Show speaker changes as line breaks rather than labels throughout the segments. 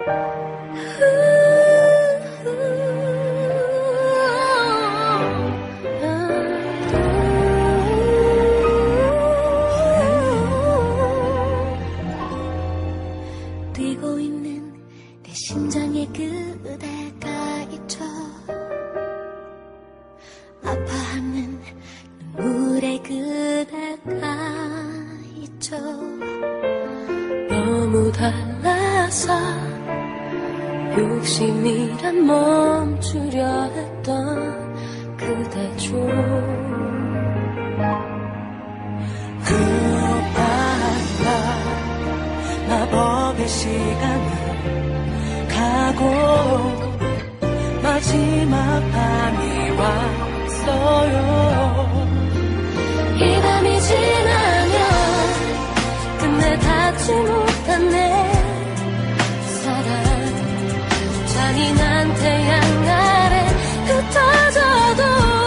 뛰고 있는 내 심장에 그대가 있죠. 아파하는 눈물에 그대가 있죠. 너무 달라서 욕심이란 멈추려 했던 그대죠.
마법의 시간은 가고 마지막 밤이 왔어요.
이 밤이 지나면 끝내 닿지 못한 내 사랑, 잔인한 태양 아래 흩어져도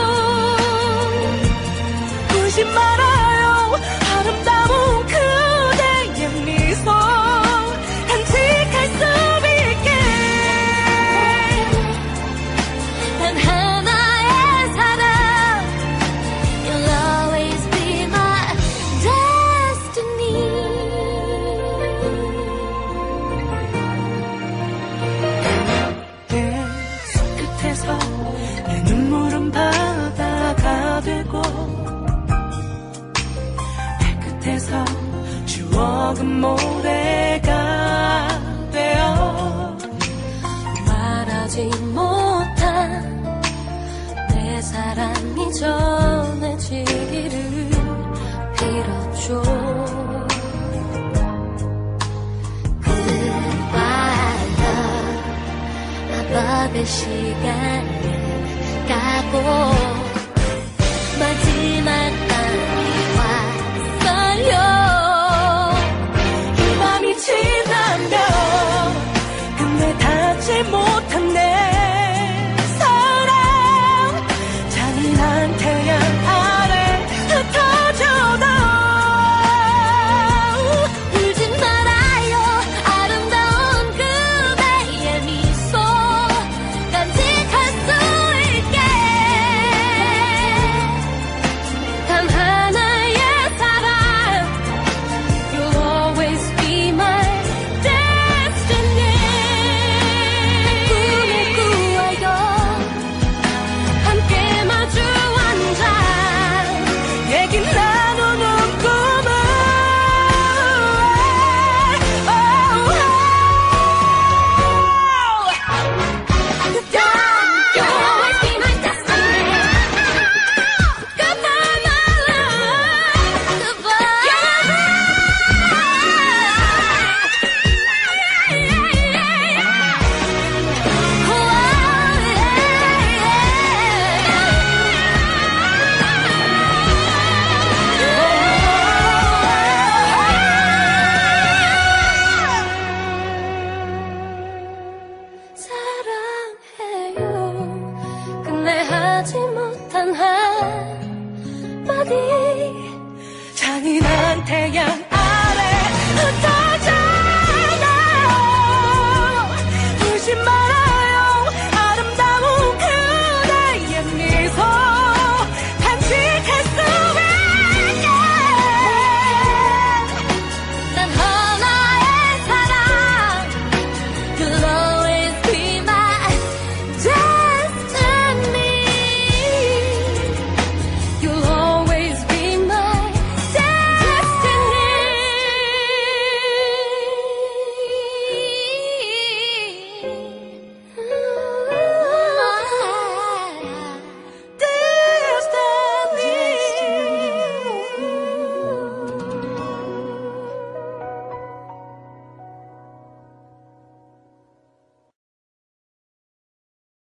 울지 말아요. 아름다운 그대의 미소 간직할 수 있게.
단 하나의 사랑, You'll always be my destiny.
내 손끝에서 내 눈물은 바다가 되고 발끝에서 추억은 모래가 되어
말하지 못한 내 사랑이 전해지기를 빌었죠. Goodbye love, 마법의 시간을 가고 마지막